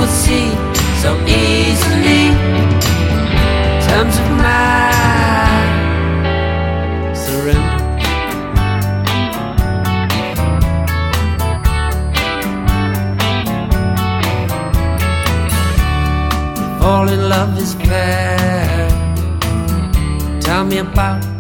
see so easily terms of my surrender. All in love is fair. Tell me about